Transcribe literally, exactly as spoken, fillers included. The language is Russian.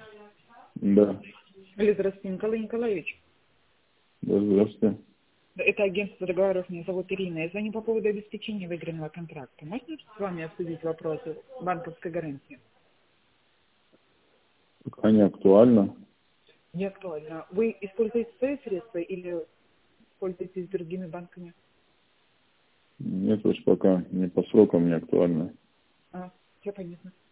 Да. Алло, здравствуйте, Николай Николаевич. Да, здравствуйте. Это агентство договоров, меня зовут Ирина. Я звоню по поводу обеспечения выигранного контракта. Можно с вами обсудить вопросы банковской гарантии? Пока не актуально. Не актуально. Вы используете свои средства или пользуетесь другими банками? Нет, уж пока не по срокам не актуально. А, все понятно.